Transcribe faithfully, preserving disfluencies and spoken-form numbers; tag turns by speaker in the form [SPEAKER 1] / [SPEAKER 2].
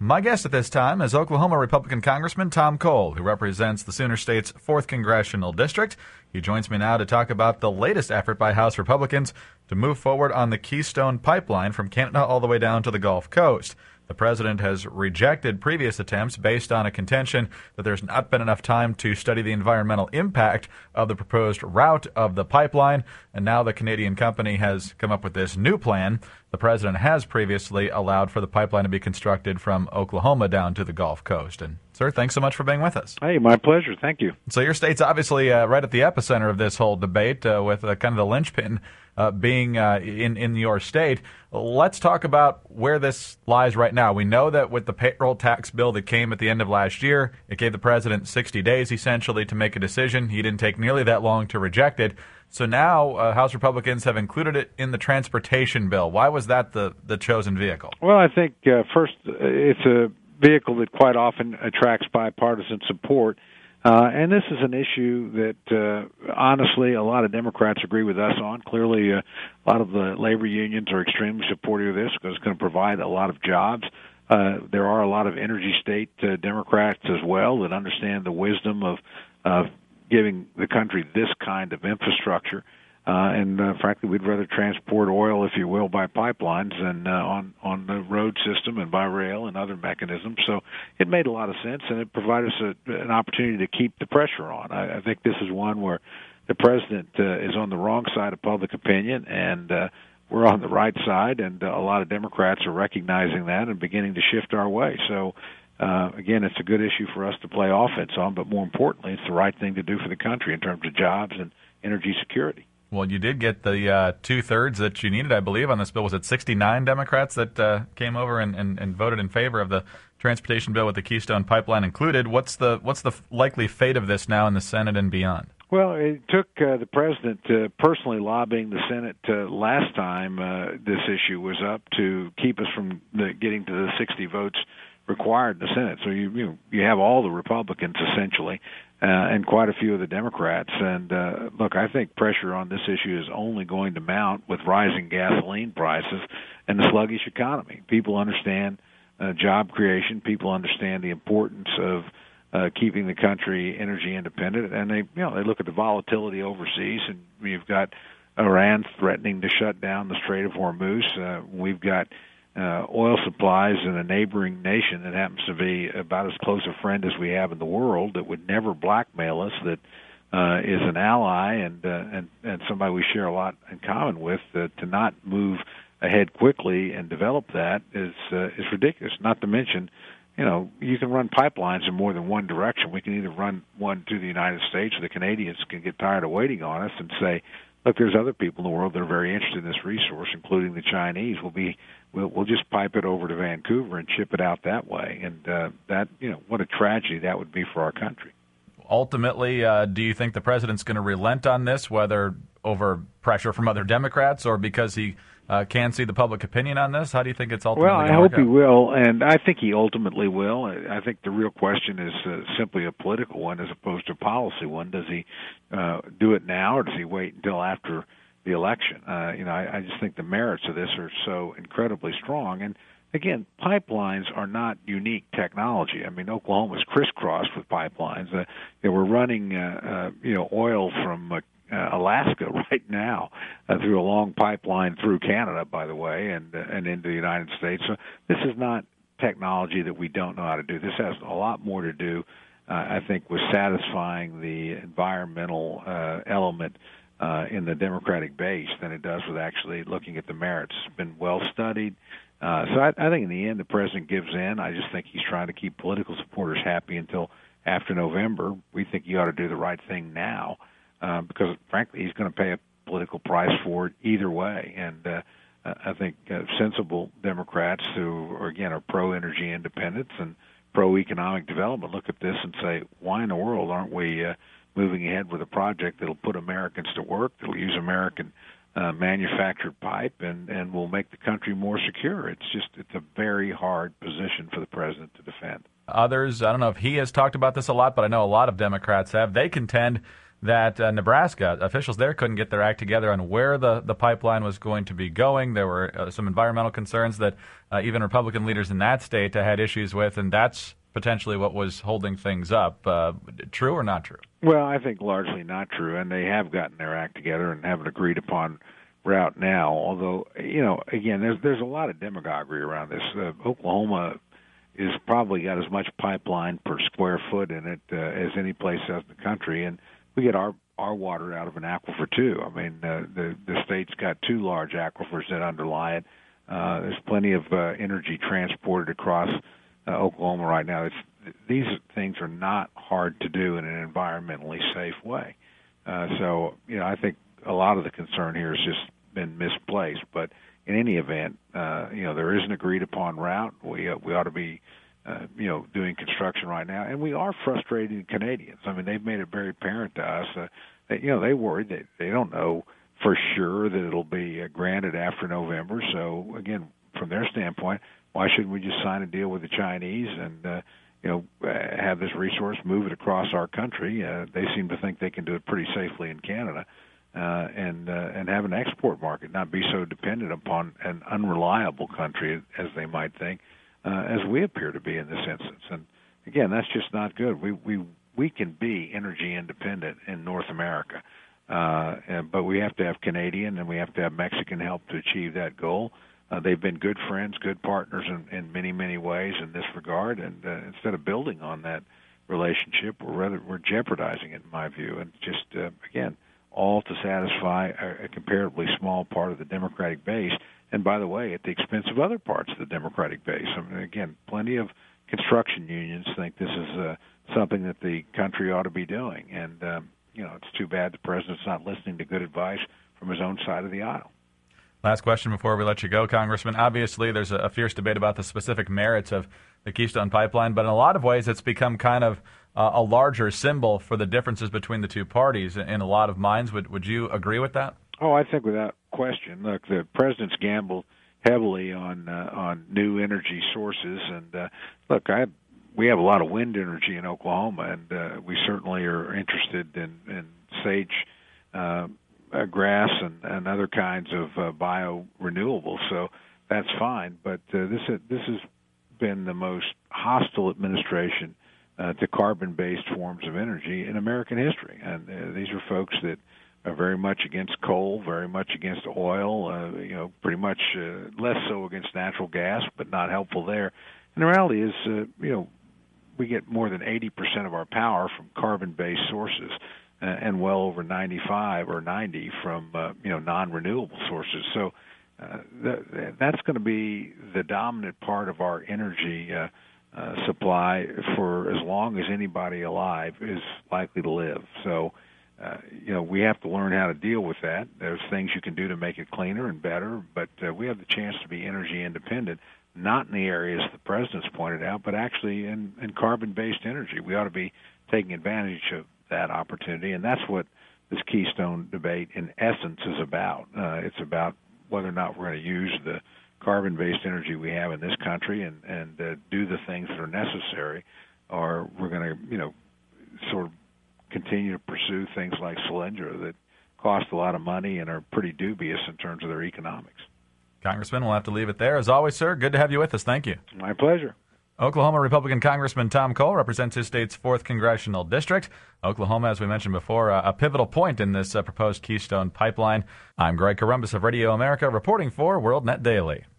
[SPEAKER 1] My guest at this time is Oklahoma Republican Congressman Tom Cole, who represents the Sooner State's fourth Congressional District. He joins me now to talk about the latest effort by House Republicans to move forward on the Keystone Pipeline from Canada all the way down to the Gulf Coast. The president has rejected previous attempts based on a contention that there's not been enough time to study the environmental impact of the proposed route of the pipeline, and now the Canadian company has come up with this new plan. The president has previously allowed for the pipeline to be constructed from Oklahoma down to the Gulf Coast. And, sir, thanks so much for being with us.
[SPEAKER 2] Hey, my pleasure. Thank you.
[SPEAKER 1] So your state's obviously uh, right at the epicenter of this whole debate, uh, with uh, kind of the linchpin uh, being uh, in, in your state. Let's talk about where this lies right now. We know that with the payroll tax bill that came at the end of last year, it gave the president sixty days, essentially, to make a decision. He didn't take nearly that long to reject it. So now uh, House Republicans have included it in the transportation bill. Why was that the, the chosen vehicle?
[SPEAKER 2] Well, I think, uh, first, it's a vehicle that quite often attracts bipartisan support. Uh, and this is an issue that, uh, honestly, a lot of Democrats agree with us on. Clearly, uh, a lot of the labor unions are extremely supportive of this because it's going to provide a lot of jobs. Uh, there are a lot of energy state uh, Democrats as well that understand the wisdom of uh, giving the country this kind of infrastructure. Uh, and uh, frankly, we'd rather transport oil, if you will, by pipelines than uh, on on the road system and by rail and other mechanisms. So it made a lot of sense, and it provided us a, an opportunity to keep the pressure on. I, I think this is one where the president uh, is on the wrong side of public opinion, and uh, we're on the right side, and uh, a lot of Democrats are recognizing that and beginning to shift our way. So, uh, again, it's a good issue for us to play offense on, but more importantly, it's the right thing to do for the country in terms of jobs and energy security.
[SPEAKER 1] Well, you did get the uh, two-thirds that you needed, I believe, on this bill. Was it sixty-nine Democrats that uh, came over and, and, and voted in favor of the transportation bill with the Keystone Pipeline included? What's the what's the likely fate of this now in the Senate and beyond?
[SPEAKER 2] Well, it took uh, the president uh, personally lobbying the Senate uh, last time uh, this issue was up to keep us from the, getting to the sixty votes required in the Senate. So you you, you have all the Republicans essentially, uh, and quite a few of the Democrats. And uh, look, I think pressure on this issue is only going to mount with rising gasoline prices and the sluggish economy. People understand uh, job creation. People understand the importance of uh, keeping the country energy independent, and they you know they look at the volatility overseas. And we've got Iran threatening to shut down the Strait of Hormuz. Uh, we've got Uh, oil supplies in a neighboring nation that happens to be about as close a friend as we have in the world, that would never blackmail us, that uh, is an ally and, uh, and and somebody we share a lot in common with. Uh, to not move ahead quickly and develop that is uh, is ridiculous. Not to mention, you know, you can run pipelines in more than one direction. We can either run one to the United States, or the Canadians can get tired of waiting on us and say, look, there's other people in the world that are very interested in this resource, including the Chinese. We'll be, we'll, we'll just pipe it over to Vancouver and ship it out that way. And uh, that, you know, what a tragedy that would be for our country.
[SPEAKER 1] Ultimately, uh, do you think the president's going to relent on this, whether over pressure from other Democrats or because he uh, can see the public opinion on this? How do you think it's ultimately
[SPEAKER 2] going to
[SPEAKER 1] work out?
[SPEAKER 2] Well, I hope he will, and I think he ultimately will. I think the real question is uh, simply a political one as opposed to a policy one. Does he uh, do it now, or does he wait until after the election? Uh, you know, I, I just think the merits of this are so incredibly strong. And again, pipelines are not unique technology. I mean, Oklahoma's crisscrossed with pipelines. Uh, they were running, uh, uh, you know, oil from uh, uh, Alaska right now uh, through a long pipeline through Canada, by the way, and uh, and into the United States. So this is not technology that we don't know how to do. This has a lot more to do, uh, I think, with satisfying the environmental uh, element uh, in the Democratic base than it does with actually looking at the merits. It's been well studied. Uh, so I, I think in the end the president gives in. I just think he's trying to keep political supporters happy until after November. We think he ought to do the right thing now uh, because, frankly, he's going to pay a political price for it either way. And uh, I think uh, sensible Democrats who, are, again, are pro-energy independence and pro-economic development look at this and say, why in the world aren't we uh, moving ahead with a project that will put Americans to work, that will use American Uh, manufactured pipe, and, and will make the country more secure. It's just, it's a very hard position for the president to defend.
[SPEAKER 1] Others, I don't know if he has talked about this a lot, but I know a lot of Democrats have. They contend that uh, Nebraska officials there couldn't get their act together on where the, the pipeline was going to be going. There were uh, some environmental concerns that uh, even Republican leaders in that state uh, had issues with, and that's potentially what was holding things up. Uh, true or not true?
[SPEAKER 2] Well, I think largely not true, and they have gotten their act together and have an agreed upon route now. Although, you know, again, there's there's a lot of demagoguery around this. Uh, Oklahoma is probably got as much pipeline per square foot in it uh, as any place else in the country, and we get our our water out of an aquifer too. I mean, uh, the the state's got two large aquifers that underlie it. Uh, there's plenty of uh, energy transported across uh, Oklahoma right now. It's, these things are not hard to do in an environmentally safe way. Uh, so, you know, I think a lot of the concern here has just been misplaced. But in any event, uh, you know, there is an agreed upon route. We uh, we ought to be, uh, you know, doing construction right now, and we are frustrating Canadians. I mean, they've made it very apparent to us uh, that, you know, they worried that they don't know for sure that it'll be uh, granted after November. So again, from their standpoint, why shouldn't we just sign a deal with the Chinese and uh, you know, uh, have this resource, move it across our country? Uh, they seem to think they can do it pretty safely in Canada. Uh, and uh, and have an export market, not be so dependent upon an unreliable country as they might think, uh, as we appear to be in this instance. And again, that's just not good. We we we can be energy independent in North America, uh, and, but we have to have Canadian and we have to have Mexican help to achieve that goal. Uh, they've been good friends, good partners in, in many many ways in this regard. And uh, instead of building on that relationship, we're rather we're jeopardizing it, in my view. And just uh, again. all to satisfy a, a comparatively small part of the Democratic base, and by the way, at the expense of other parts of the Democratic base. I mean, again, plenty of construction unions think this is uh, something that the country ought to be doing, and um, you know, it's too bad the president's not listening to good advice from his own side of the aisle.
[SPEAKER 1] Last question before we let you go, Congressman. Obviously, there's a, a fierce debate about the specific merits of the Keystone Pipeline, but in a lot of ways, it's become kind of uh, a larger symbol for the differences between the two parties in a lot of minds. Would would you agree with that?
[SPEAKER 2] Oh, I think without question. Look, the president's gambled heavily on uh, on new energy sources, and uh, look, I we have a lot of wind energy in Oklahoma, and uh, we certainly are interested in, in sage. Uh, Uh, grass and, and other kinds of uh, bio-renewables, so that's fine. But uh, this uh, this has been the most hostile administration uh, to carbon-based forms of energy in American history. And uh, these are folks that are very much against coal, very much against oil, uh, you know, pretty much uh, less so against natural gas, but not helpful there. And the reality is, uh, you know, we get more than eighty percent of our power from carbon-based sources, and well over ninety-five or ninety from uh, you know non-renewable sources. So uh, th- that's going to be the dominant part of our energy uh, uh, supply for as long as anybody alive is likely to live. So uh, you know we have to learn how to deal with that. There's things you can do to make it cleaner and better, but uh, we have the chance to be energy independent, not in the areas the president's pointed out, but actually in, in carbon-based energy. We ought to be taking advantage of that opportunity, and that's what this Keystone debate in essence is about. Uh, it's about whether or not we're going to use the carbon-based energy we have in this country and, and uh, do the things that are necessary, or we're going to, you know, sort of continue to pursue things like Solyndra that cost a lot of money and are pretty dubious in terms of their economics.
[SPEAKER 1] Congressman, we'll have to leave it there. As always, sir, good to have you with us. Thank you.
[SPEAKER 2] My pleasure.
[SPEAKER 1] Oklahoma Republican Congressman Tom Cole represents his state's fourth Congressional District. Oklahoma, as we mentioned before, uh, a pivotal point in this uh, proposed Keystone Pipeline. I'm Greg Corombos of Radio America, reporting for WorldNet Daily.